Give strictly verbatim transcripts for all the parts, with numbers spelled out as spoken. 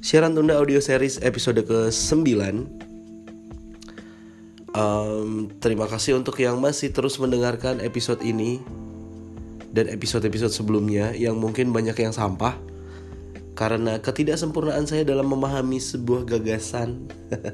Siaran Tunda Audio Series episode kesembilan. um, Terima kasih untuk yang masih terus mendengarkan episode ini dan episode-episode sebelumnya yang mungkin banyak yang sampah karena ketidaksempurnaan saya dalam memahami sebuah gagasan.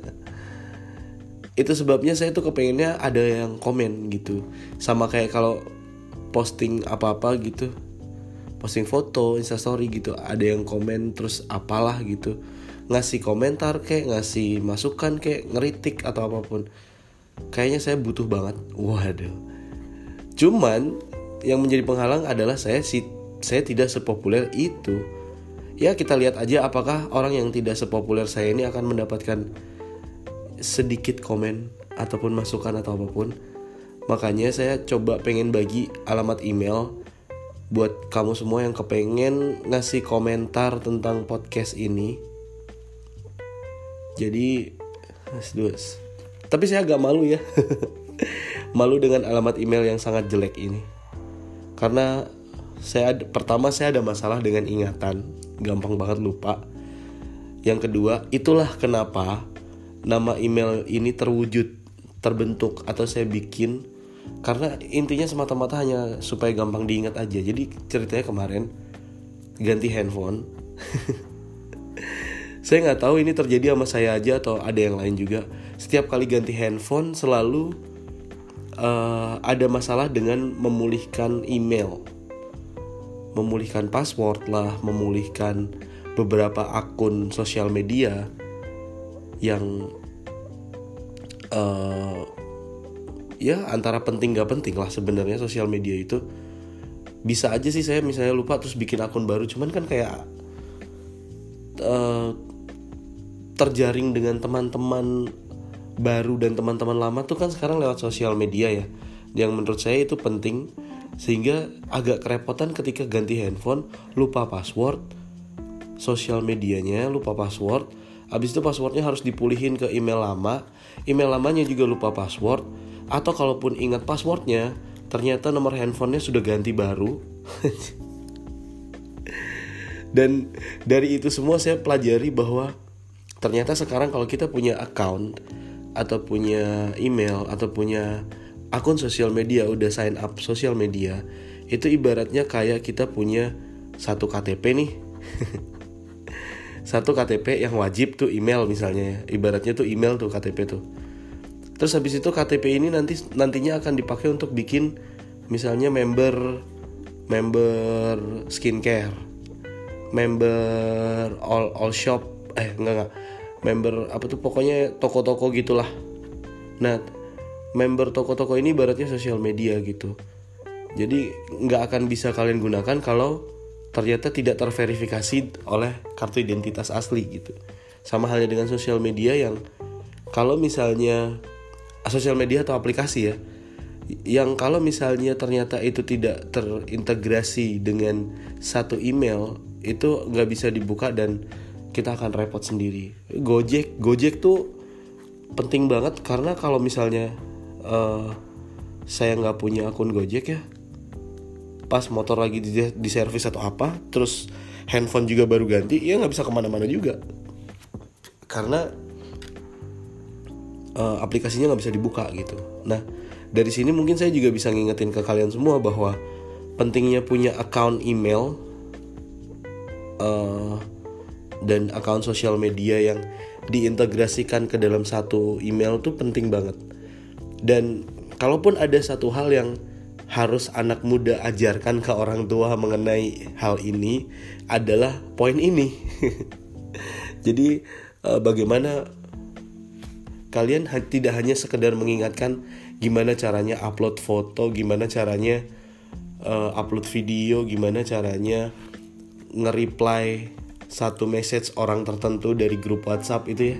Itu sebabnya saya tuh kepengennya ada yang komen gitu. Sama kayak kalau posting apa-apa gitu, posting foto, instastory gitu, ada yang komen terus apalah gitu, ngasih komentar kayak, ngasih masukan kayak, ngeritik atau apapun. Kayaknya saya butuh banget. Waduh. Cuman yang menjadi penghalang adalah saya si saya tidak sepopuler itu. Ya kita lihat aja apakah orang yang tidak sepopuler saya ini akan mendapatkan sedikit komen ataupun masukan atau apapun. Makanya saya coba pengen bagi alamat email buat kamu semua yang kepengen ngasih komentar tentang podcast ini. Jadi tapi saya agak malu ya. Malu dengan alamat email yang sangat jelek ini. Karena saya pertama saya ada masalah dengan ingatan, gampang banget lupa. Yang kedua, itulah kenapa nama email ini terwujud, terbentuk atau saya bikin. Karena intinya semata-mata hanya supaya gampang diingat aja. Jadi ceritanya kemarin ganti handphone. Saya nggak tahu ini terjadi sama saya aja atau ada yang lain juga. Setiap kali ganti handphone selalu uh, ada masalah dengan memulihkan email, memulihkan password lah, memulihkan beberapa akun sosial media yang uh, ya antara penting gak penting lah sebenarnya sosial media itu. Bisa aja sih saya misalnya lupa terus bikin akun baru, cuman kan kayak uh, terjaring dengan teman-teman baru dan teman-teman lama tuh kan sekarang lewat sosial media ya, yang menurut saya itu penting. Sehingga agak kerepotan ketika ganti handphone, lupa password sosial medianya, lupa password. Abis itu passwordnya harus dipulihin ke email lama, email lamanya juga lupa password. Atau kalaupun ingat passwordnya, ternyata nomor handphonenya sudah ganti baru. Dan dari itu semua saya pelajari bahwa ternyata sekarang kalau kita punya account atau punya email atau punya akun sosial media, udah sign up sosial media, itu ibaratnya kayak kita punya satu K T P nih. Satu K T P yang wajib tuh email misalnya ya. Ibaratnya tuh email tuh K T P tuh. Terus habis itu K T P ini nanti nantinya akan dipakai untuk bikin misalnya member member skincare, member all all shop, eh enggak enggak, member apa tuh pokoknya toko-toko gitulah. Nah, member toko-toko ini ibaratnya sosial media gitu. Jadi nggak akan bisa kalian gunakan kalau ternyata tidak terverifikasi oleh kartu identitas asli gitu. Sama halnya dengan sosial media yang kalau misalnya sosial media atau aplikasi ya, yang kalau misalnya ternyata itu tidak terintegrasi dengan satu email, itu nggak bisa dibuka dan kita akan repot sendiri. Gojek, Gojek tuh penting banget karena kalau misalnya uh, saya nggak punya akun Gojek ya, pas motor lagi di, di servis atau apa, terus handphone juga baru ganti, ya nggak bisa kemana-mana juga karena uh, aplikasinya nggak bisa dibuka gitu. Nah dari sini mungkin saya juga bisa ngingetin ke kalian semua bahwa pentingnya punya account email uh, dan account sosial media yang diintegrasikan ke dalam satu email tuh penting banget. Dan kalaupun ada satu hal yang harus anak muda ajarkan ke orang tua mengenai hal ini adalah poin ini. Jadi uh, bagaimana kalian ha- tidak hanya sekedar mengingatkan gimana caranya upload foto, gimana caranya uh, upload video, gimana caranya nge-reply satu message orang tertentu dari grup WhatsApp itu ya.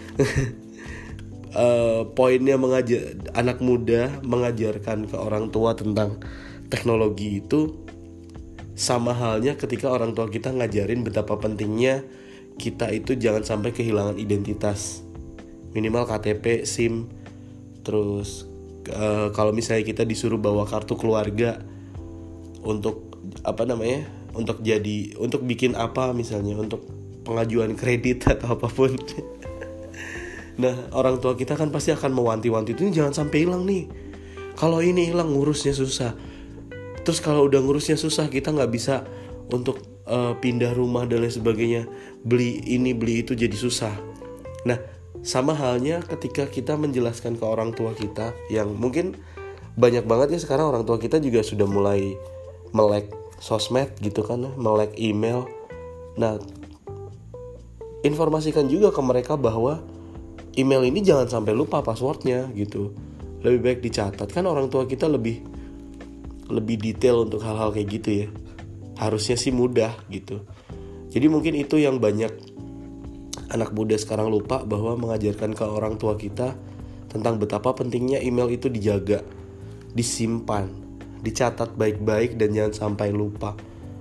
uh, poinnya mengajar anak muda mengajarkan ke orang tua tentang teknologi itu sama halnya ketika orang tua kita ngajarin betapa pentingnya kita itu jangan sampai kehilangan identitas, minimal K T P, SIM. Terus uh, kalau misalnya kita disuruh bawa kartu keluarga untuk apa namanya, untuk jadi untuk bikin apa misalnya, untuk pengajuan kredit atau apapun. Nah, orang tua kita kan pasti akan mewanti-wanti itu, jangan sampai hilang nih. Kalau ini hilang ngurusnya susah. Terus kalau udah ngurusnya susah, kita nggak bisa untuk uh, pindah rumah dan lain sebagainya. Beli ini beli itu jadi susah. Nah, sama halnya ketika kita menjelaskan ke orang tua kita, yang mungkin banyak banget ya sekarang orang tua kita juga sudah mulai melek sosmed gitu kan, melek email. Nah, informasikan juga ke mereka bahwa email ini jangan sampai lupa passwordnya gitu. Lebih baik dicatat, kan orang tua kita lebih lebih detail untuk hal-hal kayak gitu ya. Harusnya sih mudah gitu. Jadi mungkin itu yang banyak anak muda sekarang lupa, bahwa mengajarkan ke orang tua kita tentang betapa pentingnya email itu dijaga, disimpan, dicatat baik-baik dan jangan sampai lupa.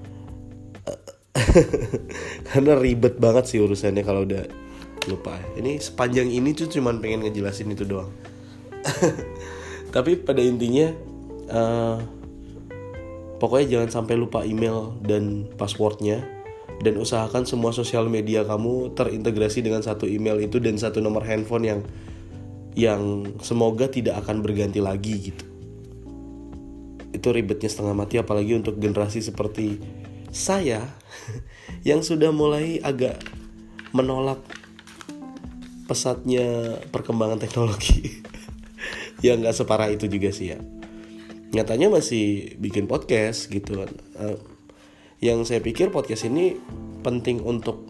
Karena ribet banget sih urusannya kalau udah lupa. Ini sepanjang ini tuh cuman pengen ngejelasin itu doang. Tapi pada intinya uh, pokoknya jangan sampai lupa email dan passwordnya. Dan usahakan semua sosial media kamu terintegrasi dengan satu email itu dan satu nomor handphone yang yang semoga tidak akan berganti lagi gitu. Itu ribetnya setengah mati, apalagi untuk generasi seperti saya yang sudah mulai agak menolak pesatnya perkembangan teknologi. Ya gak separah itu juga sih ya. Nyatanya masih bikin podcast gitu kan. uh, Yang saya pikir podcast ini penting untuk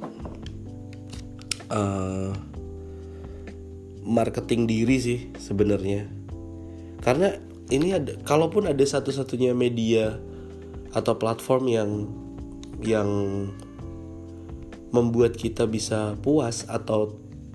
uh, marketing diri sih sebenarnya. Karena ini ada, kalaupun ada satu-satunya media atau platform yang yang membuat kita bisa puas atau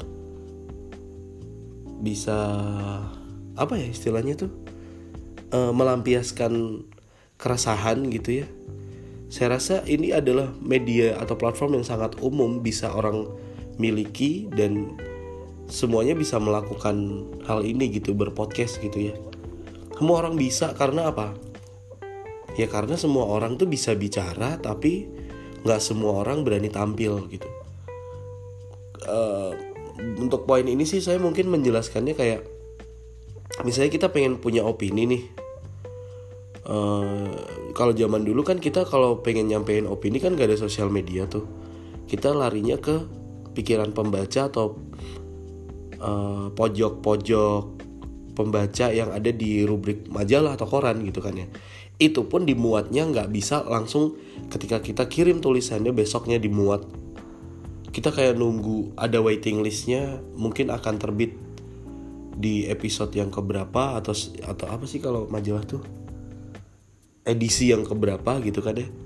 bisa apa ya istilahnya tuh, uh, melampiaskan keresahan gitu ya. Saya rasa ini adalah media atau platform yang sangat umum bisa orang miliki dan semuanya bisa melakukan hal ini gitu, berpodcast gitu ya. Semua orang bisa, karena apa? Ya karena semua orang tuh bisa bicara, tapi gak semua orang berani tampil gitu. uh, Untuk poin ini sih saya mungkin menjelaskannya kayak, misalnya kita pengen punya opini nih. Uh, kalau zaman dulu kan kita kalau pengen nyampein opini kan gak ada sosial media tuh. Kita larinya ke pikiran pembaca atau uh, pojok-pojok pembaca yang ada di rubrik majalah atau koran gitu kan ya. Itu pun dimuatnya gak bisa langsung ketika kita kirim tulisannya besoknya dimuat. Kita kayak nunggu ada waiting listnya, mungkin akan terbit di episode yang keberapa atau atau apa sih kalau majalah tuh, edisi yang keberapa gitu kan deh.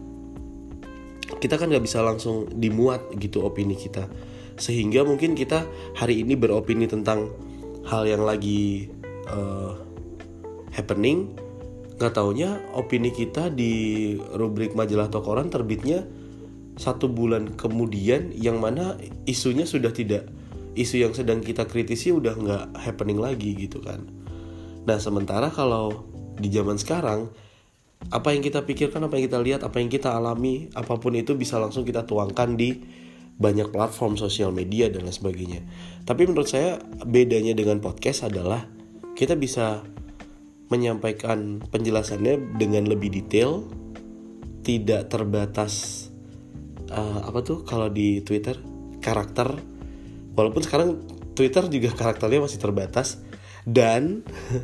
Kita kan gak bisa langsung dimuat gitu opini kita. Sehingga mungkin kita hari ini beropini tentang hal yang lagi uh, happening, gak taunya opini kita di rubrik majalah atau koran terbitnya satu bulan kemudian, yang mana isunya sudah tidak, isu yang sedang kita kritisi udah gak happening lagi gitu kan. Nah sementara kalau di zaman sekarang, apa yang kita pikirkan, apa yang kita lihat, apa yang kita alami, apapun itu bisa langsung kita tuangkan di banyak platform sosial media dan lain sebagainya. Tapi menurut saya bedanya dengan podcast adalah kita bisa menyampaikan penjelasannya dengan lebih detail, tidak terbatas uh, apa tuh kalau di Twitter karakter. Walaupun sekarang Twitter juga karakternya masih terbatas, dan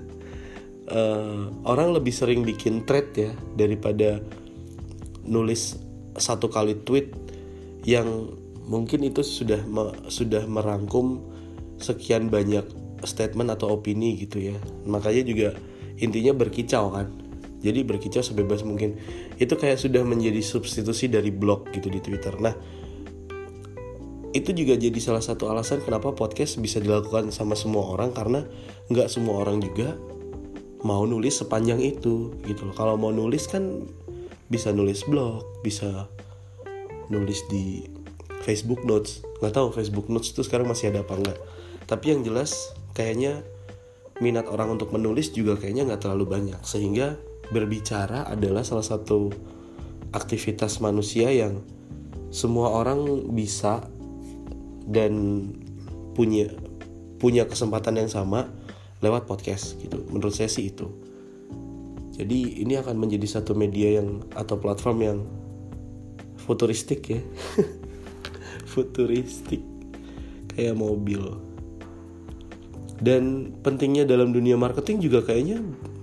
Uh, orang lebih sering bikin thread ya daripada nulis satu kali tweet yang mungkin itu sudah me, sudah merangkum sekian banyak statement atau opini gitu ya. Makanya juga intinya berkicau kan. Jadi berkicau sebebas mungkin. Itu kayak sudah menjadi substitusi dari blog gitu di Twitter. Nah, itu juga jadi salah satu alasan kenapa podcast bisa dilakukan sama semua orang, karena nggak semua orang juga mau nulis sepanjang itu gitu loh. Kalau mau nulis kan bisa nulis blog, bisa nulis di Facebook Notes. Nggak tahu Facebook Notes itu sekarang masih ada apa enggak. Tapi yang jelas kayaknya minat orang untuk menulis juga kayaknya nggak terlalu banyak. Sehingga berbicara adalah salah satu aktivitas manusia yang semua orang bisa dan punya punya kesempatan yang sama lewat podcast gitu. Menurut saya sih itu. Jadi ini akan menjadi satu media yang atau platform yang futuristik ya. Futuristik kayak mobil. Dan pentingnya dalam dunia marketing juga kayaknya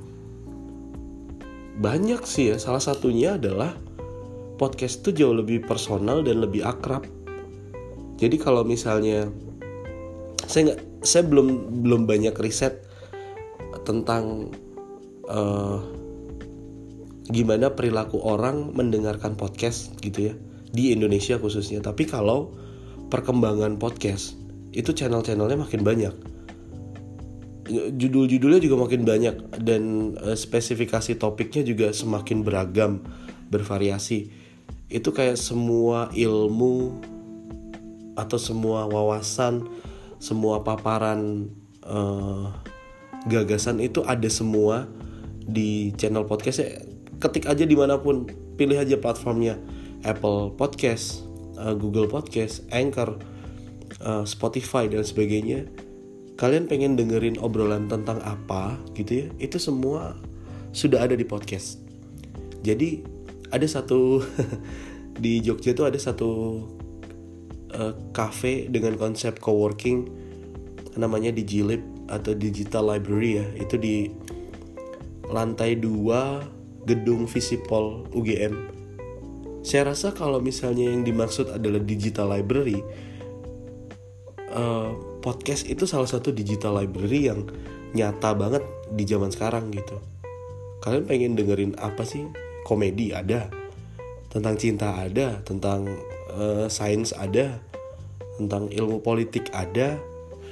banyak sih ya. Salah satunya adalah podcast itu jauh lebih personal dan lebih akrab. Jadi kalau misalnya saya nggak, saya belum belum banyak riset tentang uh, gimana perilaku orang mendengarkan podcast gitu ya di Indonesia khususnya. Tapi kalau perkembangan podcast itu channel-channelnya makin banyak, judul-judulnya juga makin banyak, dan uh, spesifikasi topiknya juga semakin beragam, bervariasi. Itu kayak semua ilmu atau semua wawasan, semua paparan uh, gagasan itu ada semua di channel podcastnya. Ketik aja dimanapun, pilih aja platformnya, Apple Podcast, uh, Google Podcast, Anchor, uh, Spotify dan sebagainya. Kalian pengen dengerin obrolan tentang apa gitu ya, itu semua sudah ada di podcast. Jadi ada satu di Jogja tuh ada satu uh, cafe dengan konsep coworking, namanya Digilib atau Digital Library ya. Itu di lantai dua gedung Visipol U G M. Saya rasa kalau misalnya yang dimaksud adalah Digital Library, uh, podcast itu salah satu digital library yang nyata banget di zaman sekarang gitu. Kalian pengen dengerin apa sih? Komedi ada, tentang cinta ada, tentang uh, sains ada, tentang ilmu politik ada.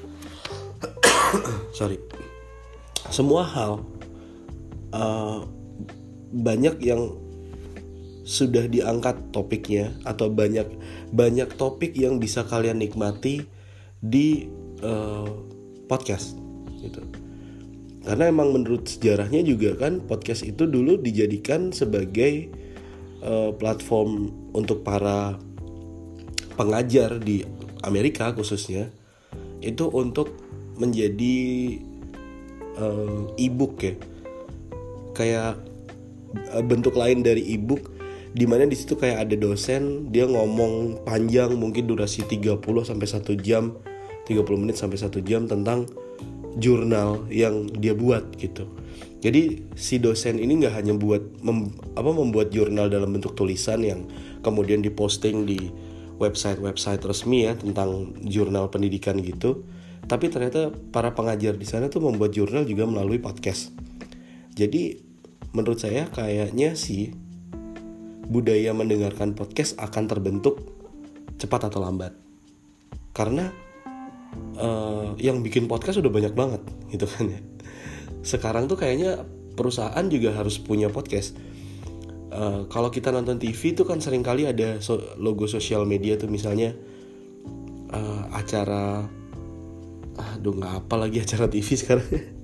Sorry. Semua hal uh, banyak yang sudah diangkat topiknya, atau banyak banyak topik yang bisa kalian nikmati di uh, podcast gitu. Karena emang menurut sejarahnya juga kan podcast itu dulu dijadikan sebagai uh, platform untuk para pengajar di Amerika khususnya, itu untuk menjadi uh, e-book ya, kayak uh, bentuk lain dari e-book, dimana di situ kayak ada dosen, dia ngomong panjang, mungkin durasi tiga puluh sampai satu jam, tiga puluh menit sampai satu jam tentang jurnal yang dia buat gitu. Jadi si dosen ini nggak hanya buat mem, apa membuat jurnal dalam bentuk tulisan yang kemudian diposting di website-website resmi ya tentang jurnal pendidikan gitu, tapi ternyata para pengajar di sana tuh membuat jurnal juga melalui podcast. Jadi menurut saya kayaknya sih budaya mendengarkan podcast akan terbentuk cepat atau lambat. Karena uh, yang bikin podcast udah banyak banget gitu kan ya. Sekarang tuh kayaknya perusahaan juga harus punya podcast. Uh, kalau kita nonton T V tuh kan sering kali ada so- logo sosial media tuh, misalnya uh, acara, aduh nggak apa lagi acara T V sekarang.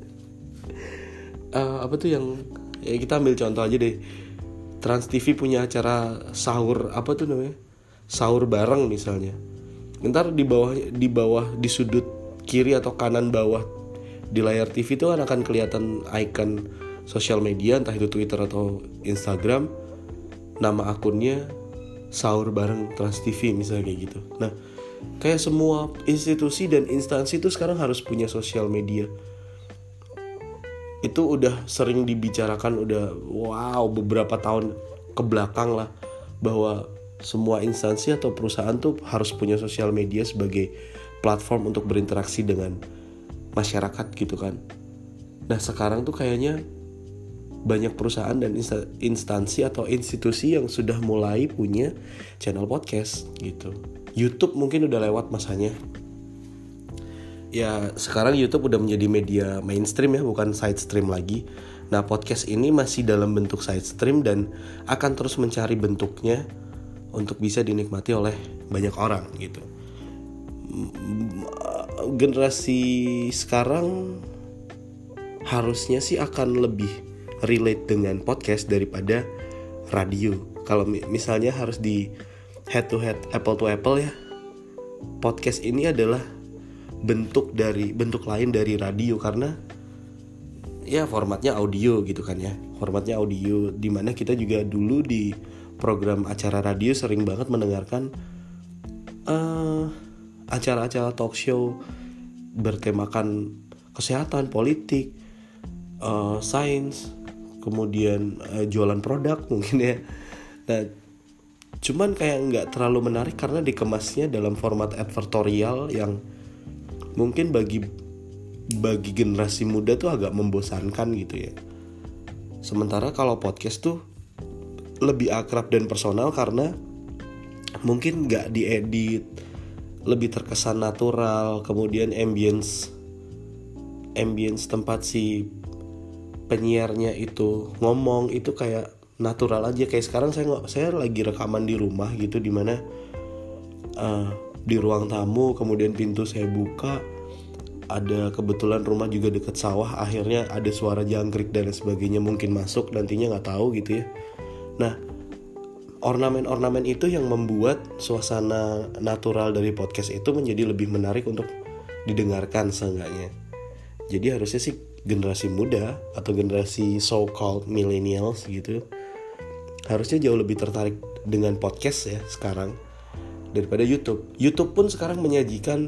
uh, apa tuh yang, ya kita ambil contoh aja deh. Trans T V punya acara sahur, apa tuh namanya? Sahur bareng misalnya. Ntar di bawah di bawah di sudut kiri atau kanan bawah di layar T V itu kan akan kelihatan icon sosial media, entah itu Twitter atau Instagram, nama akunnya sahur bareng Trans T V misalnya kayak gitu. Nah, kayak semua institusi dan instansi itu sekarang harus punya sosial media. Itu udah sering dibicarakan, udah wow beberapa tahun kebelakang lah, bahwa semua instansi atau perusahaan tuh harus punya sosial media sebagai platform untuk berinteraksi dengan masyarakat gitu kan. Nah sekarang tuh kayaknya banyak perusahaan dan instansi atau institusi yang sudah mulai punya channel podcast gitu. YouTube mungkin udah lewat masanya. Ya sekarang YouTube udah menjadi media mainstream ya, bukan side stream lagi. Nah podcast ini masih dalam bentuk side stream dan akan terus mencari bentuknya untuk bisa dinikmati oleh banyak orang gitu. Generasi sekarang harusnya sih akan lebih relate dengan podcast daripada radio. Kalau misalnya harus di head to head, apple to apple ya, podcast ini adalah bentuk dari bentuk lain dari radio, karena ya formatnya audio gitu kan ya, formatnya audio, dimana kita juga dulu di program acara radio sering banget mendengarkan uh, acara-acara talk show bertemakan kesehatan, politik, uh, sains, kemudian uh, jualan produk mungkin ya. Nah, cuman kayak nggak terlalu menarik karena dikemasnya dalam format advertorial yang mungkin bagi bagi generasi muda tuh agak membosankan gitu ya. Sementara kalau podcast tuh lebih akrab dan personal karena mungkin nggak diedit, lebih terkesan natural, kemudian ambience ambience tempat si penyiarnya itu ngomong itu kayak natural aja. Kayak sekarang saya saya lagi rekaman di rumah gitu, dimana uh, di ruang tamu, kemudian pintu saya buka, ada kebetulan rumah juga deket sawah, akhirnya ada suara jangkrik dan sebagainya mungkin masuk, nantinya nggak tahu gitu ya. Nah, ornamen-ornamen itu yang membuat suasana natural dari podcast itu menjadi lebih menarik untuk didengarkan seenggaknya. Jadi harusnya sih generasi muda atau generasi so-called millennials gitu harusnya jauh lebih tertarik dengan podcast ya sekarang daripada YouTube. YouTube pun sekarang menyajikan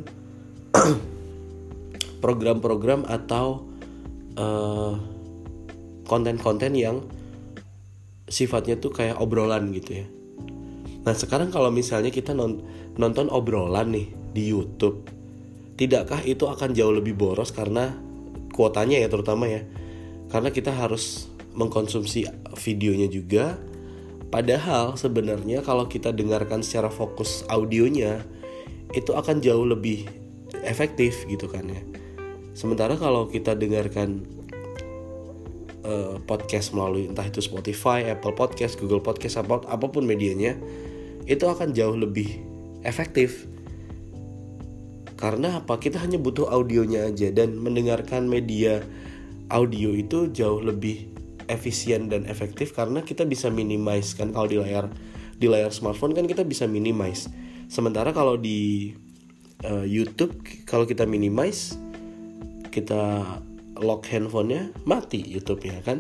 program-program atau uh, konten-konten yang sifatnya tuh kayak obrolan gitu ya. Nah sekarang kalau misalnya kita non- nonton obrolan nih di YouTube, tidakkah itu akan jauh lebih boros karena kuotanya ya terutama ya, karena kita harus mengkonsumsi videonya juga. Padahal sebenarnya kalau kita dengarkan secara fokus audionya itu akan jauh lebih efektif gitu kan ya. Sementara kalau kita dengarkan uh, podcast melalui entah itu Spotify, Apple Podcast, Google Podcast, apa, apapun medianya, itu akan jauh lebih efektif. Karena apa? Kita hanya butuh audionya aja, dan mendengarkan media audio itu jauh lebih efisien dan efektif karena kita bisa minimize kan. Kalau di layar di layar smartphone kan kita bisa minimize. Sementara kalau di uh, YouTube kalau kita minimize, kita lock handphonenya, mati YouTube-nya kan.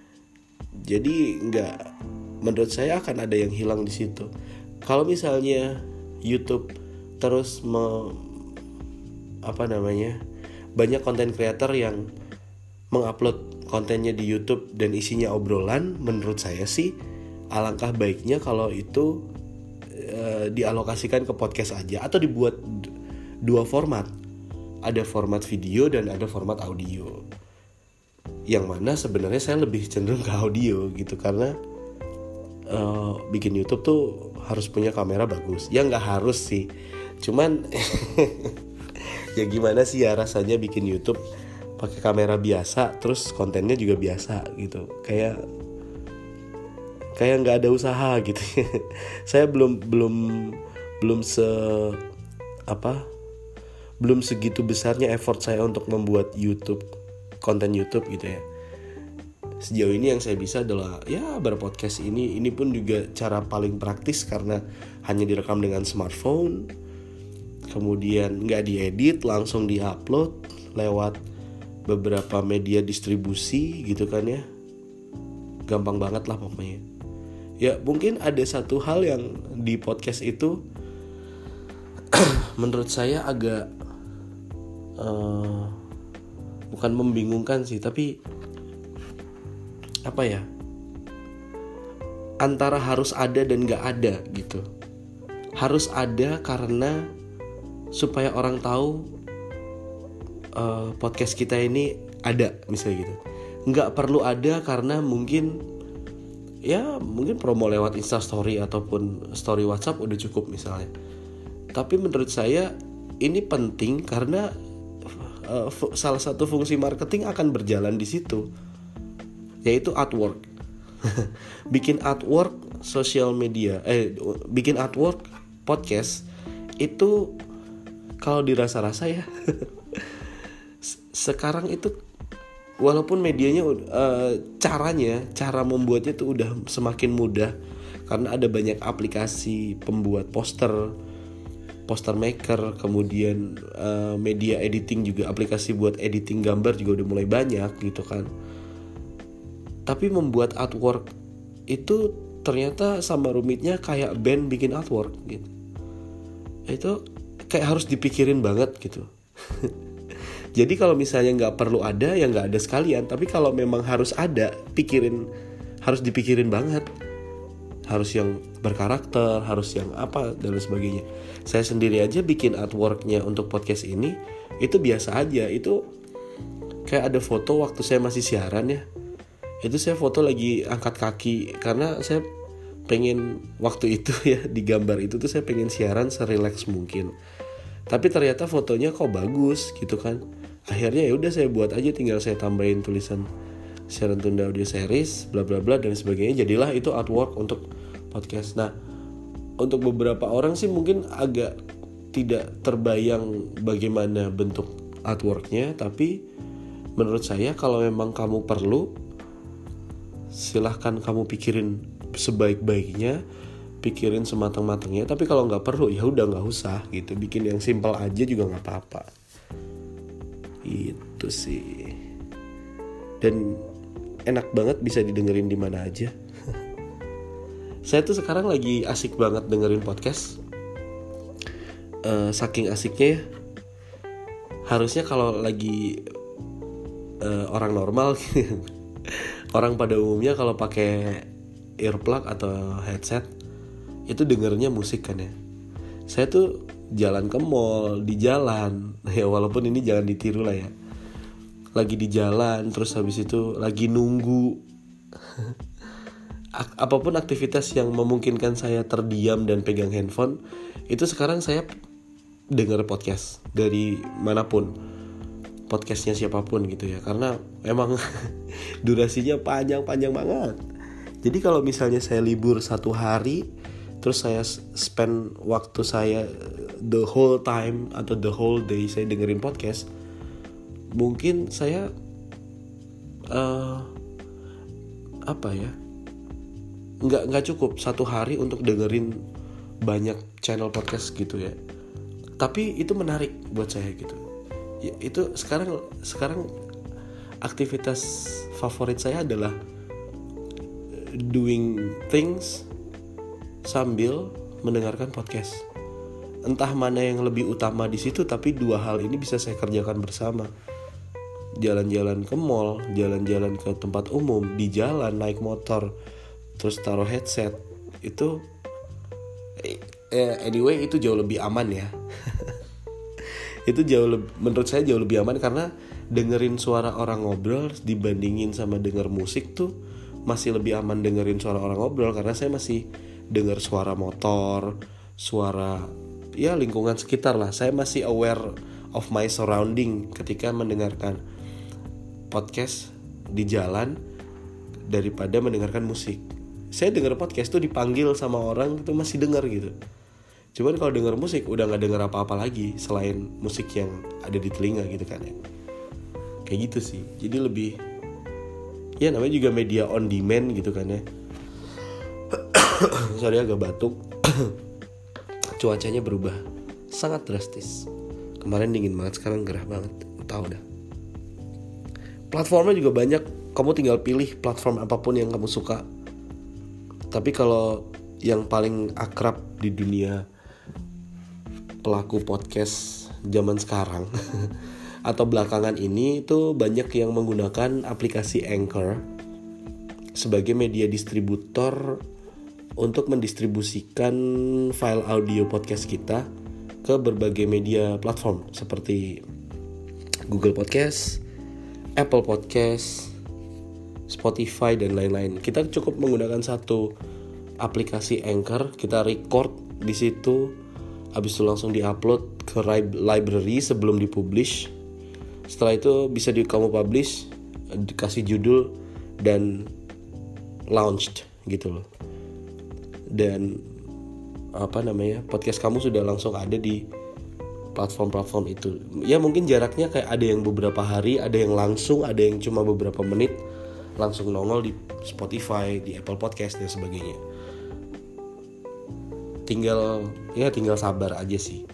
Jadi nggak, menurut saya akan ada yang hilang di situ. Kalau misalnya YouTube terus me, apa namanya banyak konten creator yang mengupload kontennya di YouTube dan isinya obrolan, menurut saya sih alangkah baiknya kalau itu e, dialokasikan ke podcast aja, atau dibuat d- dua format. Ada format video dan ada format audio. Yang mana sebenarnya saya lebih cenderung ke audio gitu, karena e, bikin YouTube tuh harus punya kamera bagus. Ya nggak harus sih, cuman ya gimana sih ya rasanya bikin YouTube pakai kamera biasa terus kontennya juga biasa gitu, kayak kayak nggak ada usaha gitu. Saya belum belum belum se apa belum segitu besarnya effort saya untuk membuat YouTube, konten YouTube gitu ya. Sejauh ini yang saya bisa adalah ya berpodcast ini ini pun juga cara paling praktis karena hanya direkam dengan smartphone, kemudian nggak diedit, langsung diupload lewat beberapa media distribusi gitu kan ya. Gampang banget lah pokoknya. Ya mungkin ada satu hal yang di podcast itu menurut saya agak uh, bukan membingungkan sih, tapi apa ya, antara harus ada dan gak ada gitu. Harus ada karena supaya orang tahu Uh, podcast kita ini ada misalnya gitu. Nggak perlu ada karena mungkin ya mungkin promo lewat Instastory ataupun story WhatsApp udah cukup misalnya. Tapi menurut saya ini penting karena uh, f- salah satu fungsi marketing akan berjalan di situ, yaitu artwork. Bikin artwork social media, eh bikin artwork podcast itu kalau dirasa-rasa ya. Sekarang itu walaupun medianya uh, caranya cara membuatnya tuh udah semakin mudah Karena ada banyak aplikasi pembuat poster, poster maker, kemudian uh, media editing juga, aplikasi buat editing gambar juga udah mulai banyak gitu kan. Tapi membuat artwork itu ternyata sama rumitnya kayak band bikin artwork gitu. Itu kayak harus dipikirin banget gitu. Jadi kalau misalnya nggak perlu ada, ya nggak ada sekalian. Tapi kalau memang harus ada, pikirin, harus dipikirin banget. Harus yang berkarakter, harus yang apa dan lain sebagainya. Saya sendiri aja bikin artworknya untuk podcast ini itu biasa aja. Itu kayak ada foto waktu saya masih siaran ya. Itu saya foto lagi angkat kaki karena saya pengen waktu itu ya, di gambar itu tuh saya pengen siaran serileks mungkin. Tapi ternyata fotonya kok bagus gitu kan. Akhirnya ya udah saya buat aja, tinggal saya tambahin tulisan siaran tunda audio series bla bla bla dan sebagainya, jadilah itu artwork untuk podcast. Nah, untuk beberapa orang sih mungkin agak tidak terbayang bagaimana bentuk artworknya, tapi menurut saya kalau memang kamu perlu, silahkan kamu pikirin sebaik-baiknya, pikirin sematang-matangnya. Tapi kalau nggak perlu ya udah nggak usah gitu, bikin yang simple aja juga nggak apa-apa. Itu sih. Dan enak banget bisa didengerin di mana aja. Saya tuh sekarang lagi asik banget dengerin podcast. Uh, saking asiknya ya. Harusnya kalau lagi uh, orang normal, orang pada umumnya kalau pakai earplug atau headset itu dengernya musik kan ya. Saya tuh jalan ke mall, di jalan, ya walaupun ini jangan ditiru lah ya. Lagi di jalan, terus habis itu lagi nunggu. Apapun aktivitas yang memungkinkan saya terdiam dan pegang handphone, itu sekarang saya denger podcast dari manapun, podcastnya siapapun gitu ya. Karena emang durasinya panjang-panjang banget. Jadi kalau misalnya saya libur satu hari, terus saya spend waktu saya the whole time atau the whole day saya dengerin podcast, mungkin saya uh, apa ya, nggak nggak cukup satu hari untuk dengerin banyak channel podcast gitu ya. Tapi itu menarik buat saya gitu. Ya, itu sekarang sekarang aktivitas favorit saya adalah doing things sambil mendengarkan podcast. Entah mana yang lebih utama di situ, tapi dua hal ini bisa saya kerjakan bersama. Jalan-jalan ke mall, jalan-jalan ke tempat umum, di jalan naik motor, terus taruh headset, itu eh, anyway itu jauh lebih aman ya. Itu jauh lebih, menurut saya jauh lebih aman, karena dengerin suara orang ngobrol dibandingin sama denger musik tuh masih lebih aman dengerin suara orang ngobrol, karena saya masih dengar suara motor, suara ya lingkungan sekitar lah. Saya masih aware of my surrounding ketika mendengarkan podcast di jalan daripada mendengarkan musik. Saya dengar podcast tuh dipanggil sama orang itu masih dengar gitu. Cuman kalau dengar musik udah nggak dengar apa-apa lagi selain musik yang ada di telinga gitu kan ya. Kayak gitu sih. Jadi lebih, ya namanya juga media on demand gitu kan ya. Sorry agak batuk. Cuacanya berubah sangat drastis. Kemarin dingin banget, sekarang gerah banget. Tahu dah. Platformnya juga banyak. Kamu tinggal pilih platform apapun yang kamu suka. Tapi kalau yang paling akrab di dunia pelaku podcast zaman sekarang atau belakangan ini itu banyak yang menggunakan aplikasi Anchor sebagai media distributor untuk mendistribusikan file audio podcast kita ke berbagai media platform seperti Google Podcast, Apple Podcast, Spotify dan lain-lain. Kita cukup menggunakan satu aplikasi Anchor, kita record di situ, habis itu langsung diupload ke library sebelum dipublish. Setelah itu bisa di kamu publish, dikasih judul dan launched gitu loh. Dan apa namanya, podcast kamu sudah langsung ada di platform-platform itu. Ya mungkin jaraknya kayak ada yang beberapa hari, ada yang langsung, ada yang cuma beberapa menit langsung nongol di Spotify, di Apple Podcast dan sebagainya. tinggal ya tinggal sabar aja sih.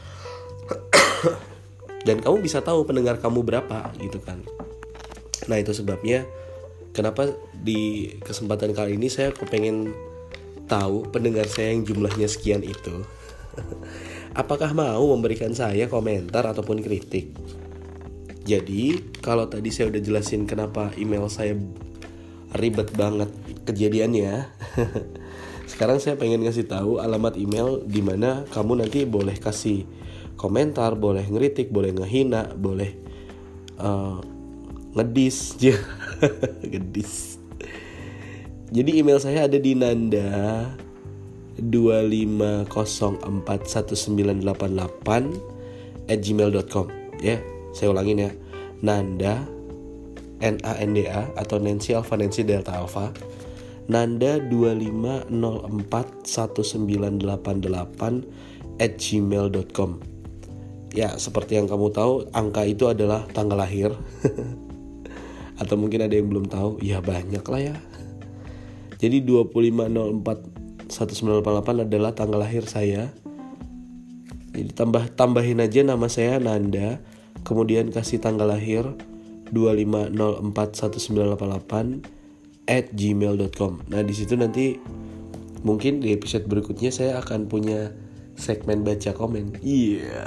Dan kamu bisa tahu pendengar kamu berapa gitu kan. Nah itu sebabnya kenapa di kesempatan kali ini saya kepengen tahu pendengar saya yang jumlahnya sekian itu apakah mau memberikan saya komentar ataupun kritik. Jadi kalau tadi saya udah jelasin kenapa email saya ribet banget kejadiannya sekarang saya pengen ngasih tahu alamat email di mana kamu nanti boleh kasih komentar, boleh ngeritik, boleh ngehina, boleh uh, ngedis, ngedis. Jadi email saya ada di nanda dua lima nol empat satu sembilan delapan delapan at gmail dot com ya. Saya ulangin ya, Nanda N A N D A atau Nancy Alpha Nancy Delta Alpha Nanda dua lima nol empat satu sembilan delapan delapan at gmail dot com. Ya, seperti yang kamu tahu, angka itu adalah tanggal lahir. Atau mungkin ada yang belum tahu, ya banyak lah ya. Jadi dua lima nol empat satu sembilan delapan delapan adalah tanggal lahir saya. Jadi tambah tambahin aja nama saya Nanda, kemudian kasih tanggal lahir dua lima nol empat satu sembilan delapan delapan at gmail dot com. Nah, di situ nanti mungkin di episode berikutnya saya akan punya segmen baca komen. Iya.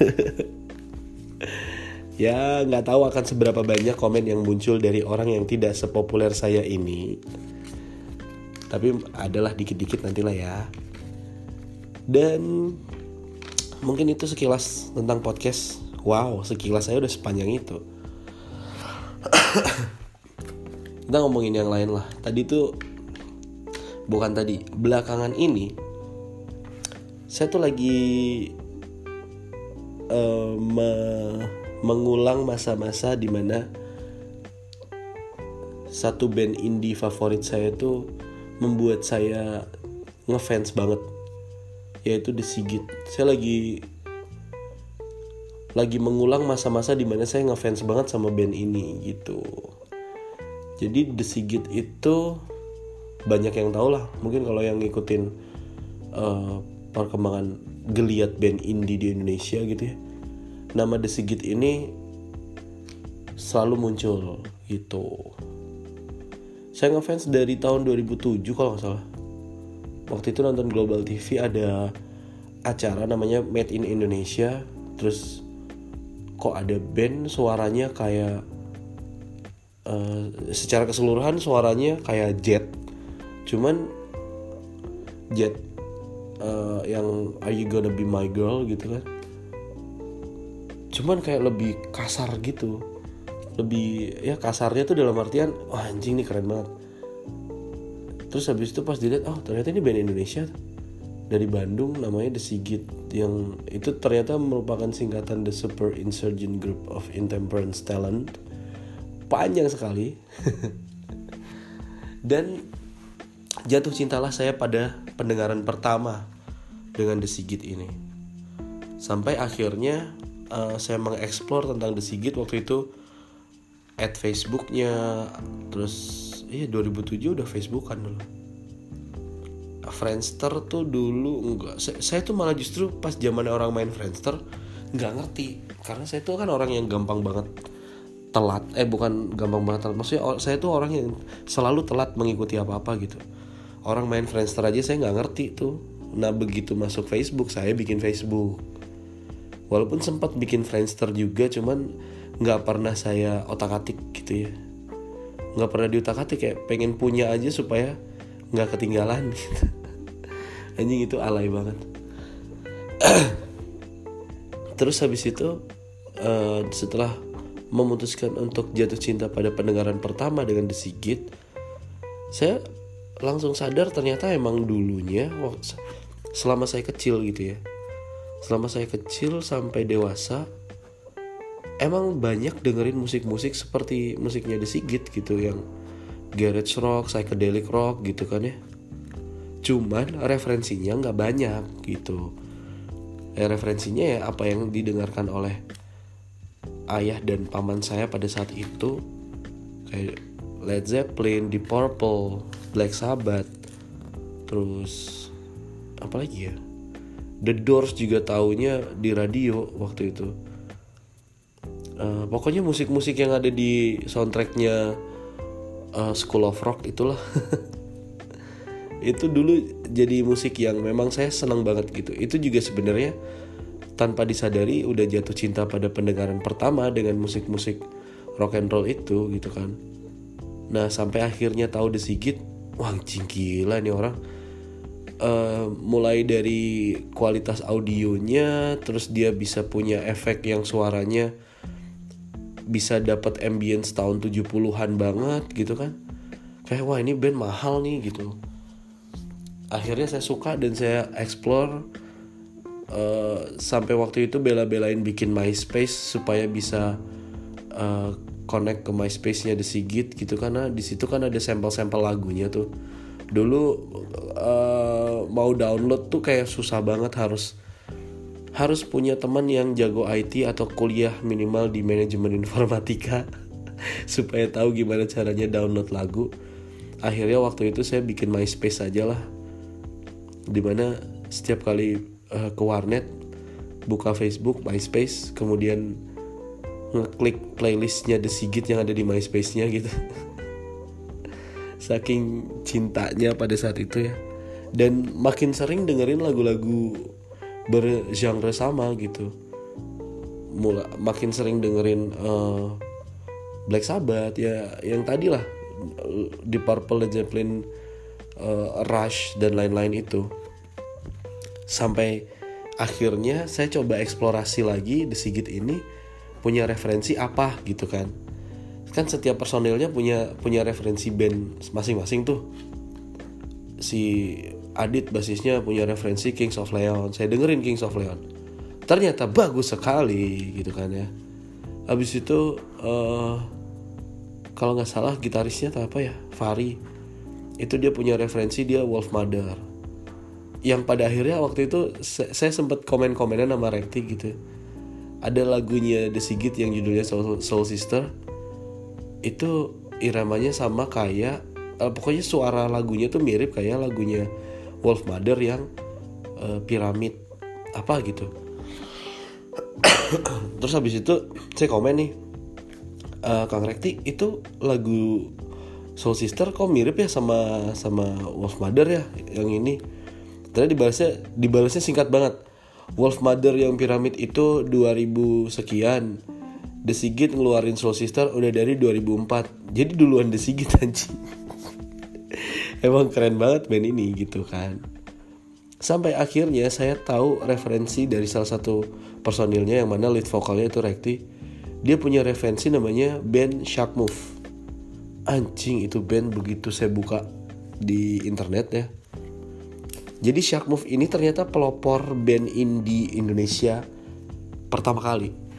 Yeah. Ya nggak tahu akan seberapa banyak komen yang muncul dari orang yang tidak sepopuler saya ini. Tapi adalah dikit-dikit nantilah ya. Dan mungkin itu sekilas tentang podcast. Wow, sekilas saya udah sepanjang itu. Kita ngomongin yang lain lah. Tadi tuh bukan tadi, belakangan ini saya tuh lagi uh, me- mengulang masa-masa dimana satu band indie favorit saya tuh membuat saya ngefans banget, yaitu The Sigit. Saya lagi lagi mengulang masa-masa dimana saya ngefans banget sama band ini gitu. Jadi The Sigit itu banyak yang tahu lah, mungkin kalau yang ngikutin uh, perkembangan geliat band indie di Indonesia gitu ya, nama The Sigit ini selalu muncul gitu. Saya ngefans dari tahun dua ribu tujuh kalau gak salah. Waktu itu nonton Global T V ada acara namanya Made in Indonesia. Terus kok ada band suaranya kayak uh, secara keseluruhan suaranya kayak Jet, cuman Jet Uh, yang Are You Gonna Be My Girl gitu kan, cuman kayak lebih kasar gitu. Lebih ya kasarnya tuh dalam artian wah oh, anjing nih keren banget. Terus habis itu pas dilihat, oh ternyata ini band Indonesia dari Bandung namanya The Sigit, yang itu ternyata merupakan singkatan The Super Insurgent Group of Intemperance Talent. Panjang sekali. Dan jatuh cintalah saya pada pendengaran pertama dengan The Sigit ini. Sampai akhirnya uh, saya mengeksplor tentang The Sigit waktu itu, add Facebooknya. Terus iya dua ribu tujuh udah Facebookan dulu. Friendster tuh dulu enggak. Saya, saya tuh malah justru pas zamannya orang main Friendster enggak ngerti, karena saya tuh kan orang yang gampang banget telat. Eh bukan gampang banget telat, maksudnya saya tuh orang yang selalu telat mengikuti apa-apa gitu. Orang main Friendster aja saya nggak ngerti tuh. Nah begitu masuk Facebook saya bikin Facebook. Walaupun sempat bikin Friendster juga, cuman nggak pernah saya otak-atik gitu ya. Nggak pernah diutak-atik, kayak pengen punya aja supaya nggak ketinggalan gitu. Anjing itu alay banget. Terus habis itu uh, setelah memutuskan untuk jatuh cinta pada pendengaran pertama dengan The Sigit, saya langsung sadar ternyata emang dulunya selama saya kecil gitu ya, selama saya kecil sampai dewasa emang banyak dengerin musik-musik seperti musiknya The Sigit gitu, yang garage rock, psychedelic rock gitu kan ya. Cuman referensinya nggak banyak gitu. Ya, referensinya ya apa yang didengarkan oleh ayah dan paman saya pada saat itu, kayak Led Zeppelin, Deep Purple, Black Sabbath, terus apalagi ya, The Doors juga taunya di radio waktu itu. uh, Pokoknya musik-musik yang ada di soundtracknya uh, School of Rock itulah. Itu dulu jadi musik yang memang saya senang banget gitu. Itu juga sebenarnya tanpa disadari udah jatuh cinta pada pendengaran pertama dengan musik-musik rock and roll itu gitu kan. Nah sampai akhirnya tahu The Sigit, wah anjing gila nih orang. Uh, mulai dari kualitas audionya, terus dia bisa punya efek yang suaranya bisa dapat ambience tahun tujuh puluhan banget gitu kan. Kayak wah ini band mahal nih gitu. Akhirnya saya suka dan saya explore, uh, sampai waktu itu bela-belain bikin MySpace supaya bisa uh, connect ke MySpace-nya The Sigit gitu, karena di situ kan ada sampel-sampel lagunya tuh. Dulu uh, mau download tuh kayak susah banget, harus harus punya teman yang jago I T atau kuliah minimal di manajemen informatika supaya tahu gimana caranya download lagu. Akhirnya waktu itu saya bikin MySpace aja lah, dimana setiap kali uh, ke warnet buka Facebook, MySpace, kemudian ngeklik playlistnya The Sigit yang ada di MySpace-nya gitu. Saking cintanya pada saat itu ya. Dan makin sering dengerin lagu-lagu bergenre sama gitu. Mula, makin sering dengerin uh, Black Sabbath ya, yang tadi lah, Deep Purple, Led Zeppelin, uh, Rush dan lain-lain itu. Sampai akhirnya saya coba eksplorasi lagi The Sigit ini punya referensi apa gitu kan. Kan setiap personilnya punya punya referensi band masing-masing tuh. Si Adit basisnya punya referensi Kings of Leon. Saya dengerin Kings of Leon, ternyata bagus sekali gitu kan ya. Habis itu uh, kalau nggak salah gitarisnya apa ya, Fari, itu dia punya referensi, dia Wolfmother. Yang pada akhirnya waktu itu saya sempat komen-komenan sama Rekti gitu. Ada lagunya The Sigit yang judulnya Soul, Soul Sister. Itu iramanya sama kayak uh, pokoknya suara lagunya tuh mirip kayak lagunya Wolfmother yang uh, piramid apa gitu. Terus habis itu saya komen nih, uh, Kang Rekti, itu lagu Soul Sister kok mirip ya sama sama Wolfmother ya yang ini. Ternyata dibalasnya dibalasnya singkat banget. Wolfmother yang piramid itu dua ribu sekian. The Sigit ngeluarin Soul Sister udah dari dua ribu empat. Jadi duluan The Sigit anjing. Emang keren banget band ini gitu kan. Sampai akhirnya saya tahu referensi dari salah satu personilnya yang mana lead vokalnya itu Rekti. Dia punya referensi namanya band Shark Move. Anjing itu band begitu saya buka di internet ya. Jadi Shark Move ini ternyata pelopor band indie Indonesia pertama kali.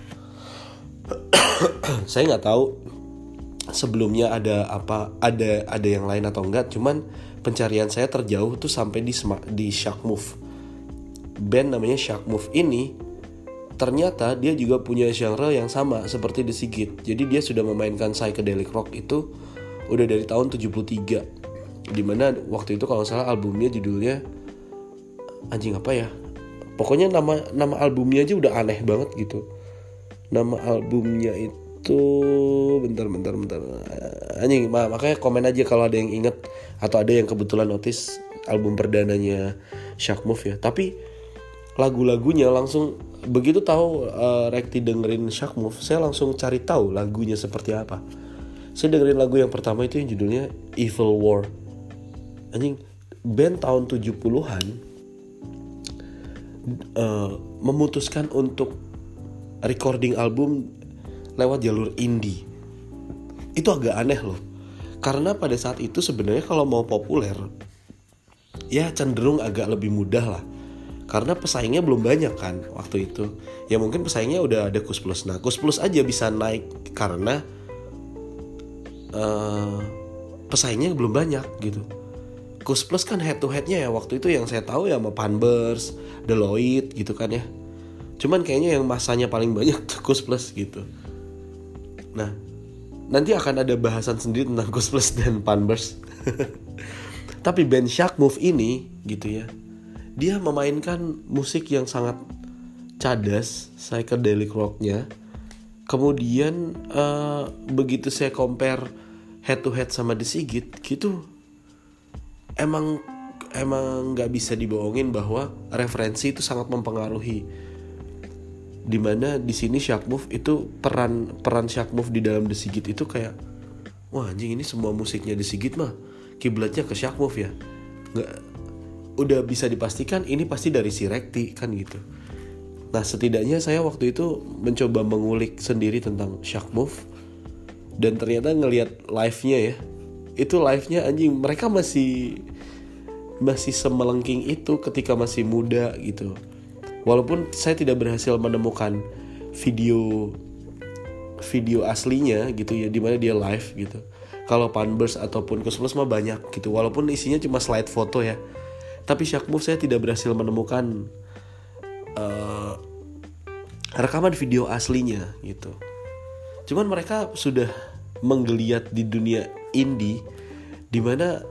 Saya nggak tahu sebelumnya ada apa, ada ada yang lain atau enggak. Cuman pencarian saya terjauh tuh sampai di di Shark Move. Band namanya Shark Move ini ternyata dia juga punya genre yang sama seperti The Sigit. Jadi dia sudah memainkan psychedelic rock itu udah dari tahun tujuh puluh tiga. Dimana waktu itu kalau salah albumnya judulnya anjing apa ya, pokoknya nama nama albumnya aja udah aneh banget gitu. Nama albumnya itu bentar bentar bentar anjing, makanya komen aja kalau ada yang inget atau ada yang kebetulan notice album perdananya Shark Move ya. Tapi lagu-lagunya langsung begitu tahu uh, Rekti dengerin Shark Move, saya langsung cari tahu lagunya seperti apa. Saya dengerin lagu yang pertama itu yang judulnya Evil War. Anjing, band tahun tujuh puluhan uh, memutuskan untuk recording album lewat jalur indie. Itu agak aneh loh. Karena pada saat itu sebenarnya kalau mau populer ya cenderung agak lebih mudah lah. Karena pesaingnya belum banyak kan waktu itu. Ya mungkin pesaingnya udah ada Kus Plus. Nah Kus Plus aja bisa naik karena uh, pesaingnya belum banyak gitu. Kus Plus kan head to headnya ya waktu itu yang saya tahu ya sama Panbers, Deloitte gitu kan ya. Cuman kayaknya yang masanya paling banyak tuh Kus Plus gitu. Nah, nanti akan ada bahasan sendiri tentang Kus Plus dan Panbers. Tapi band Shark Move ini gitu ya, dia memainkan musik yang sangat cadas, psychedelic rocknya. Kemudian uh, begitu saya compare head to head sama The Sigit gitu, emang emang nggak bisa dibohongin bahwa referensi itu sangat mempengaruhi. Dimana di sini Syakmove itu peran peran Syakmove di dalam The Sigit itu kayak, wah anjing, ini semua musiknya The Sigit mah kiblatnya ke Syakmove ya. Nggak, udah bisa dipastikan ini pasti dari si Rekti kan gitu. Nah setidaknya saya waktu itu mencoba mengulik sendiri tentang Syakmove. Dan ternyata ngelihat live-nya ya, itu live-nya anjing, mereka masih masih semelengking itu ketika masih muda gitu. Walaupun saya tidak berhasil menemukan video video aslinya gitu ya, dimana dia live gitu. Kalau Panburst ataupun Kusplus mah banyak gitu, walaupun isinya cuma slide foto ya. Tapi Syakmove saya tidak berhasil menemukan uh, rekaman video aslinya gitu. Cuman mereka sudah menggeliat di dunia indie, dimana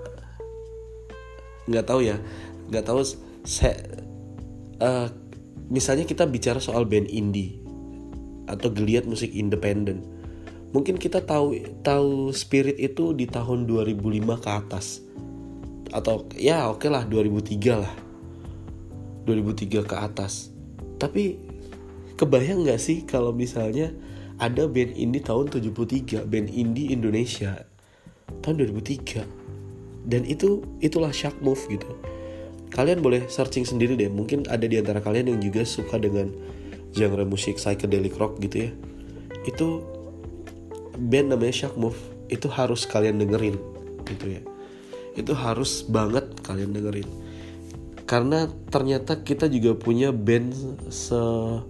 nggak tahu ya, nggak tahu saya, uh, misalnya kita bicara soal band indie atau geliat musik independen, mungkin kita tahu tahu Spirit itu di tahun dua ribu lima ke atas, atau ya oke okay lah dua ribu tiga lah, dua ribu tiga ke atas. Tapi kebayang nggak sih kalau misalnya ada band indie tahun tujuh puluh tiga, band indie Indonesia tahun dua ribu tiga. Dan itu itulah Syakmove gitu. Kalian boleh searching sendiri deh, mungkin ada di antara kalian yang juga suka dengan genre musik psychedelic rock gitu ya. Itu band namanya Syakmove, itu harus kalian dengerin gitu ya. Itu harus banget kalian dengerin. Karena ternyata kita juga punya band se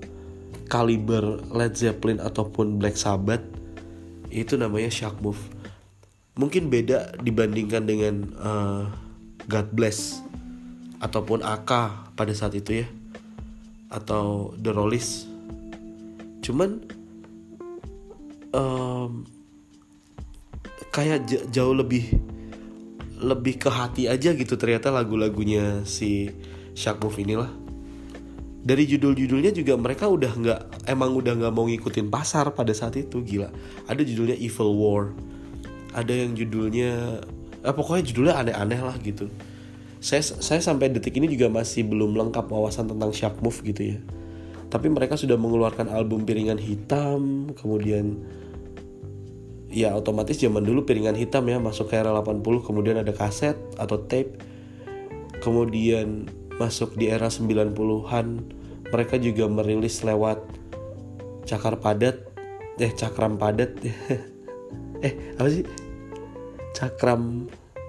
kaliber Led Zeppelin ataupun Black Sabbath, itu namanya Syakmove. Mungkin beda dibandingkan dengan uh, God Bless ataupun A K pada saat itu ya, atau The Rollies. Cuman um, kayak j- jauh lebih lebih ke hati aja gitu ternyata lagu-lagunya si Syakmove inilah. Dari judul-judulnya juga mereka udah nggak, emang udah nggak mau ngikutin pasar pada saat itu. Gila, ada judulnya Evil War, ada yang judulnya eh, pokoknya judulnya aneh-aneh lah gitu. Saya saya sampai detik ini juga masih belum lengkap wawasan tentang Syakmove gitu ya. Tapi mereka sudah mengeluarkan album Piringan Hitam, kemudian ya otomatis zaman dulu Piringan Hitam ya masuk ke era delapan puluh, kemudian ada kaset atau tape. Kemudian masuk di era sembilan puluhan, mereka juga merilis lewat Cakar Padat, eh Cakram Padat, eh apa sih? Cakram,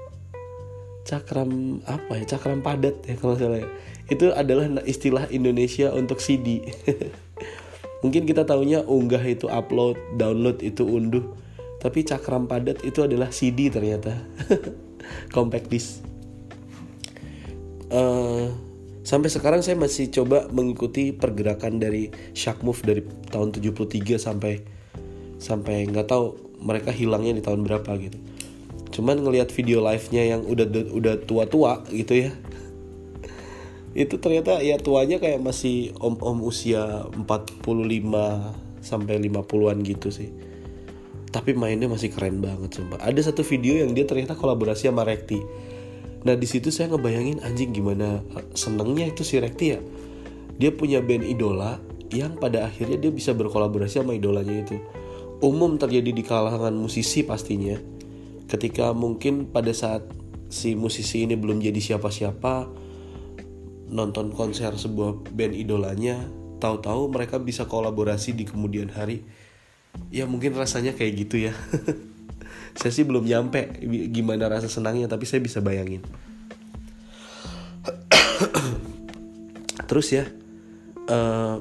Cakram apa ya? Cakram Padat ya kalau salah ya. Itu adalah istilah Indonesia untuk C D. Mungkin kita taunya unggah itu upload, download itu unduh, tapi Cakram Padat itu adalah C D ternyata. Compact disc. Uh, sampai sekarang saya masih coba mengikuti pergerakan dari Syakmove dari tahun tujuh puluh tiga sampai sampai nggak tahu mereka hilangnya di tahun berapa gitu. Cuman ngelihat video live-nya yang udah udah tua-tua gitu ya, itu ternyata ya tuanya kayak masih om-om usia empat puluh lima sampai lima puluhan gitu sih. Tapi mainnya masih keren banget sumpah. Ada satu video yang dia ternyata kolaborasi sama Rekti. Nah di situ saya ngebayangin anjing gimana senengnya itu si Rekti ya. Dia punya band idola yang pada akhirnya dia bisa berkolaborasi sama idolanya itu. Umum terjadi di kalangan musisi pastinya. Ketika mungkin pada saat si musisi ini belum jadi siapa-siapa, nonton konser sebuah band idolanya, tahu-tahu mereka bisa kolaborasi di kemudian hari. Ya mungkin rasanya kayak gitu ya. Saya sih belum nyampe gimana rasa senangnya, tapi saya bisa bayangin. Terus ya, uh,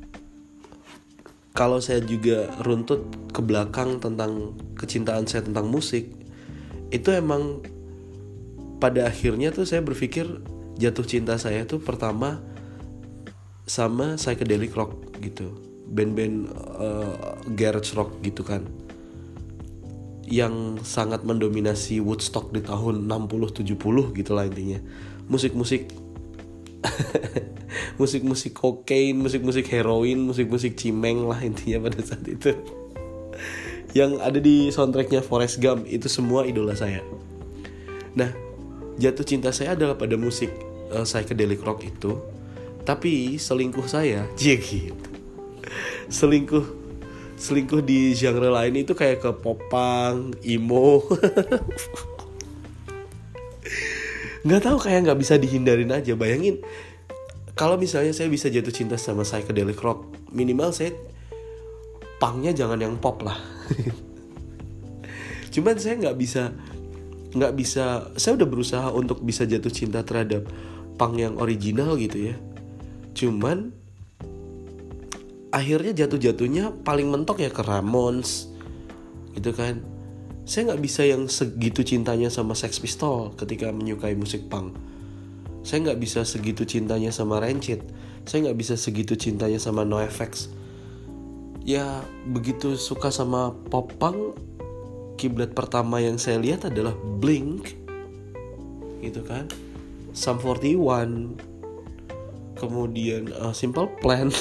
kalau saya juga runtut ke belakang tentang kecintaan saya tentang musik, itu emang pada akhirnya tuh saya berpikir jatuh cinta saya tuh pertama sama psychedelic rock gitu, band-band uh, garage rock gitu kan, yang sangat mendominasi Woodstock di tahun enam puluh tujuh puluh gitu lah intinya. Musik-musik musik-musik kokain, musik-musik heroin, musik-musik cimeng lah intinya pada saat itu. Yang ada di soundtracknya Forrest Gump itu semua idola saya. Nah, jatuh cinta saya adalah pada musik uh, psychedelic rock itu. Tapi selingkuh saya, cie gitu. Selingkuh selingkuh di genre lain itu kayak ke popang, emo. Nggak tahu, kayak nggak bisa dihindarin aja. Bayangin kalau misalnya saya bisa jatuh cinta sama psychedelic rock, minimal saya punknya jangan yang pop lah. Cuman saya nggak bisa nggak bisa saya udah berusaha untuk bisa jatuh cinta terhadap punk yang original gitu ya. Cuman akhirnya jatuh-jatuhnya paling mentok ya ke Ramones gitu kan. Saya nggak bisa yang segitu cintanya sama Sex Pistols ketika menyukai musik punk. Saya nggak bisa segitu cintanya sama Rancid. Saya nggak bisa segitu cintanya sama NoFX. Ya begitu suka sama pop punk, kiblat pertama yang saya lihat adalah Blink, gitu kan, Sum forty one, kemudian uh, Simple Plan.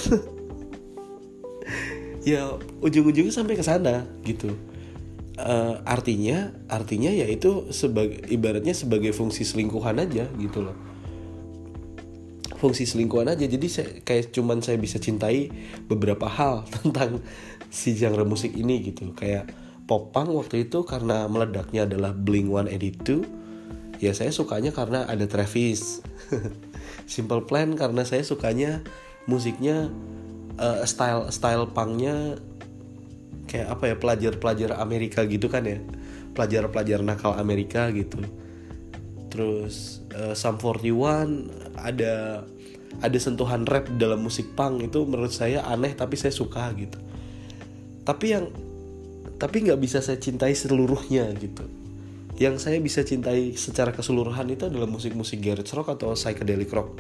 Ya ujung-ujungnya sampai ke sana gitu. Uh, artinya, artinya ya itu sebagai ibaratnya sebagai fungsi selingkuhan aja gitu loh. Fungsi selingkuhan aja. Jadi saya, kayak cuman saya bisa cintai beberapa hal tentang si genre musik ini gitu. Kayak pop punk waktu itu karena meledaknya adalah Blink one eighty-two. Ya saya sukanya karena ada Travis. Simple Plan karena saya sukanya musiknya uh, style style punknya kayak apa ya, pelajar-pelajar Amerika gitu kan ya. Pelajar-pelajar nakal Amerika gitu. Terus uh, Sum forty one ada ada sentuhan rap dalam musik punk, itu menurut saya aneh tapi saya suka gitu. Tapi yang tapi nggak bisa saya cintai seluruhnya gitu. Yang saya bisa cintai secara keseluruhan itu adalah musik-musik garage rock atau psychedelic rock.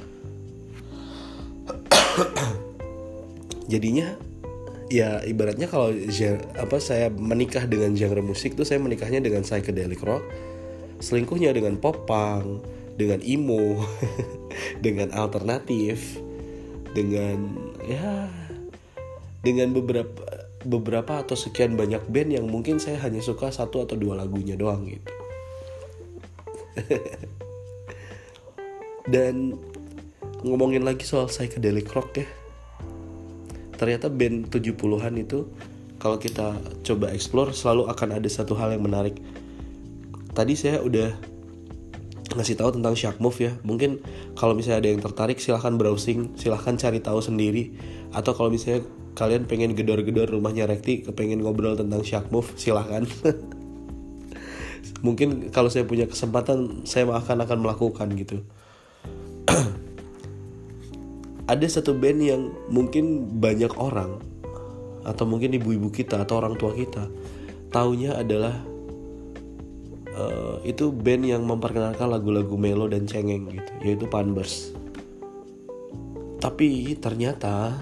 Jadinya ya ibaratnya kalau apa saya menikah dengan genre musik tuh saya menikahnya dengan psychedelic rock. Selingkuhnya dengan pop punk, dengan emo, dengan alternatif, dengan ya dengan beberapa beberapa atau sekian banyak band yang mungkin saya hanya suka satu atau dua lagunya doang gitu. Dan ngomongin lagi soal psychedelic rock ya, ternyata band tujuh puluhan itu kalau kita coba explore selalu akan ada satu hal yang menarik. Tadi saya udah ngasih tahu tentang Shark Move ya. Mungkin kalau misalnya ada yang tertarik silahkan browsing, silahkan cari tahu sendiri. Atau kalau misalnya kalian pengen gedor-gedor rumahnya Rekti, kepengen ngobrol tentang Shark Move, silahkan. Mungkin kalau saya punya kesempatan saya akan akan melakukan gitu. Ada satu band yang mungkin banyak orang atau mungkin ibu-ibu kita atau orang tua kita taunya adalah Uh, itu band yang memperkenalkan lagu-lagu melo dan cengeng gitu, yaitu Panbers. Tapi ternyata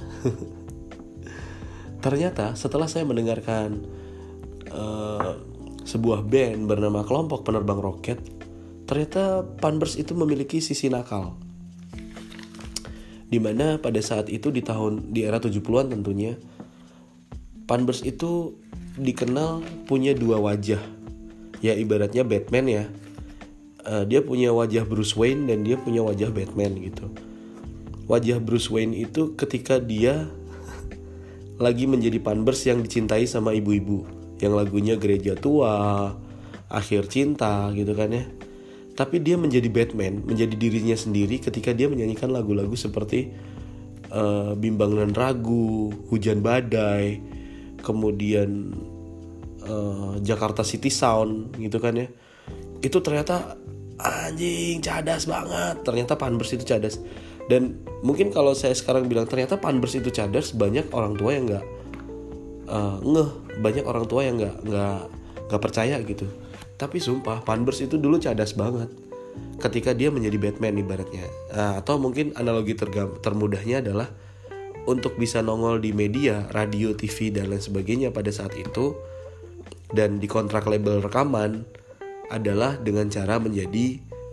ternyata setelah saya mendengarkan uh, sebuah band bernama Kelompok Penerbang Roket, ternyata Panbers itu memiliki sisi nakal. Dimana pada saat itu di tahun di era tujuh puluhan tentunya Panbers itu dikenal punya dua wajah. Ya ibaratnya Batman ya, uh, dia punya wajah Bruce Wayne dan dia punya wajah Batman gitu. Wajah Bruce Wayne itu ketika dia lagi menjadi Panbers yang dicintai sama ibu-ibu, yang lagunya Gereja Tua, Akhir Cinta gitu kan ya. Tapi dia menjadi Batman, menjadi dirinya sendiri ketika dia menyanyikan lagu-lagu seperti uh, Bimbang dan Ragu, Hujan Badai, kemudian Uh, Jakarta City Sound gitu kan ya. Itu ternyata anjing cadas banget. Ternyata Panbers itu cadas. Dan mungkin kalau saya sekarang bilang ternyata Panbers itu cadas, banyak orang tua yang nggak uh, ngeh, banyak orang tua yang nggak nggak nggak percaya gitu. Tapi sumpah Panbers itu dulu cadas banget ketika dia menjadi Batman ibaratnya. Uh, atau mungkin analogi tergam- termudahnya adalah untuk bisa nongol di media, radio, T V dan lain sebagainya pada saat itu dan di kontrak label rekaman adalah dengan cara menjadi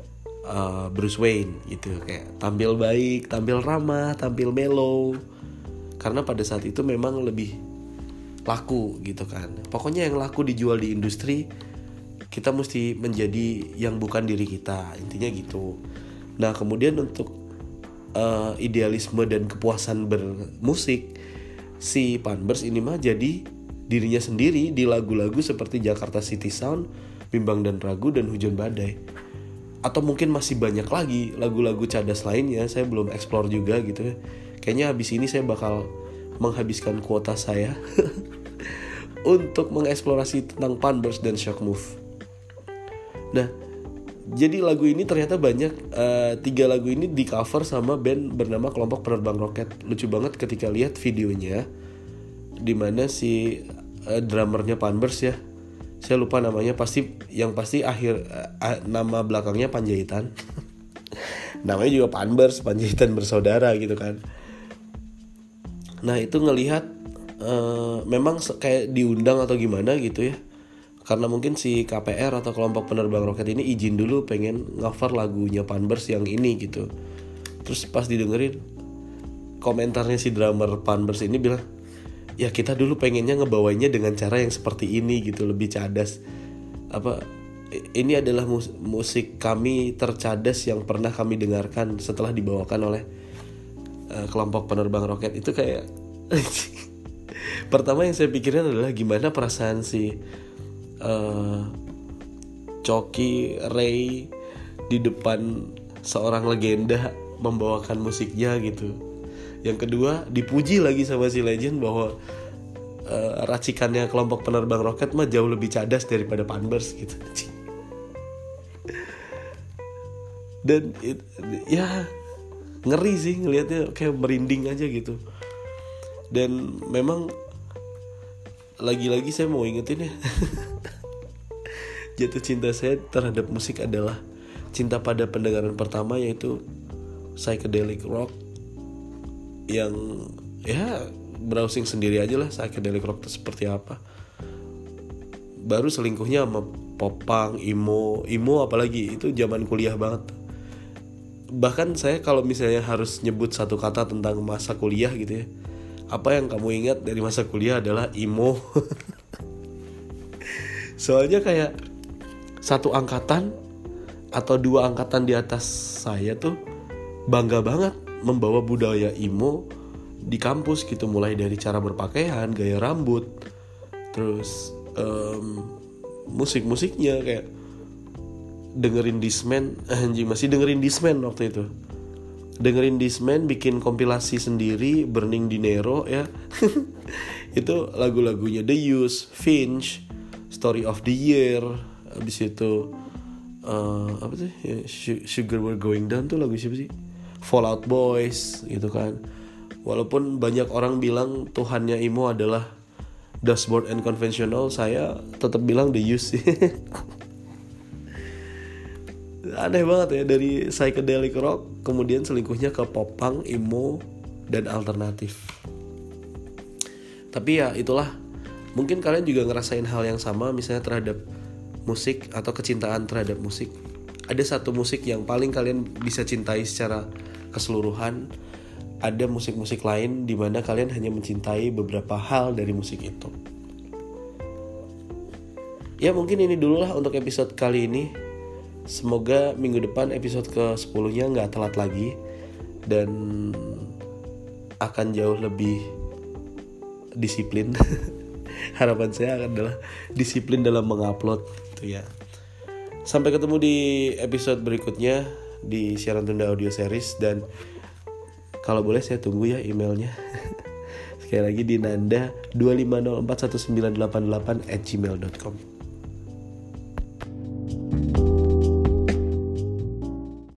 uh, Bruce Wayne gitu, kayak tampil baik, tampil ramah, tampil mellow, karena pada saat itu memang lebih laku gitu kan. Pokoknya yang laku dijual di industri, kita mesti menjadi yang bukan diri kita, intinya gitu. Nah kemudian untuk uh, idealisme dan kepuasan bermusik, si Panbers ini mah jadi dirinya sendiri di lagu-lagu seperti Jakarta City Sound, Bimbang dan Ragu, dan Hujan Badai. Atau mungkin masih banyak lagi lagu-lagu cadas lainnya, saya belum explore juga gitu ya. Kayaknya habis ini saya bakal menghabiskan kuota saya untuk mengeksplorasi tentang Panbers dan Shock Move. Nah, jadi lagu ini ternyata banyak, uh, tiga lagu ini di cover sama band bernama Kelompok Penerbang Roket. Lucu banget ketika lihat videonya, dimana si uh, drummernya Panbers ya, saya lupa namanya, pasti yang pasti akhir uh, nama belakangnya Panjaitan. Namanya juga Panbers, Panjaitan bersaudara gitu kan. Nah itu ngelihat uh, memang kayak diundang atau gimana gitu ya, karena mungkin si K P R atau Kelompok Penerbang Roket ini izin dulu pengen cover lagunya Panbers yang ini gitu. Terus pas didengerin, komentarnya si drummer Panbers ini bilang, ya kita dulu pengennya ngebawainya dengan cara yang seperti ini gitu, lebih cadas. Apa ini adalah mus- musik kami tercadas yang pernah kami dengarkan setelah dibawakan oleh uh, Kelompok Penerbang Roket. Itu kayak pertama yang saya pikirin adalah gimana perasaan si Uh, Coki Ray di depan seorang legenda membawakan musiknya gitu. Yang kedua, dipuji lagi sama si legend bahwa uh, racikannya Kelompok Penerbang Roket mah jauh lebih cadas daripada Panbers gitu. Dan it, ya ngeri sih ngelihatnya, kayak merinding aja gitu. Dan memang lagi-lagi saya mau ingetin ya, jatuh cinta saya terhadap musik adalah cinta pada pendengaran pertama, yaitu psychedelic rock. Yang ya browsing sendiri aja lah psychedelic rock itu seperti apa. Baru selingkuhnya sama pop punk, emo, emo apalagi itu zaman kuliah banget. Bahkan saya kalau misalnya harus nyebut satu kata tentang masa kuliah gitu ya, apa yang kamu ingat dari masa kuliah adalah emo. Soalnya kayak satu angkatan atau dua angkatan di atas saya tuh bangga banget membawa budaya emo di kampus gitu. Mulai dari cara berpakaian, gaya rambut, terus um, musik-musiknya, kayak dengerin Discman, anjing masih dengerin Discman waktu itu. Dengerin Discman, bikin kompilasi sendiri, Burning Dinero ya. Itu lagu-lagunya The Used, Finch, Story of the Year. Habis itu uh, apa sih? Sugar We're Going Down tuh lagu siapa sih? Fall Out Boys gitu kan. Walaupun banyak orang bilang Tuhannya emo adalah Dashboard and Conventional, saya tetap bilang The Used sih. Aneh banget ya, dari psychedelic rock kemudian selingkuhnya ke pop punk, emo, dan alternatif. Tapi ya itulah, mungkin kalian juga ngerasain hal yang sama misalnya terhadap musik atau kecintaan terhadap musik. Ada satu musik yang paling kalian bisa cintai secara keseluruhan, ada musik-musik lain di mana kalian hanya mencintai beberapa hal dari musik itu. Ya mungkin ini dulu lah untuk episode kali ini. Semoga minggu depan episode ke sepuluh-nya gak telat lagi, dan akan jauh lebih disiplin. Harapan saya adalah disiplin dalam mengupload gitu ya. Sampai ketemu di episode berikutnya di Siaran Tunda Audio Series, dan kalau boleh saya tunggu ya emailnya. Sekali lagi di nanda dua lima nol empat satu sembilan delapan delapan at gmail dot com.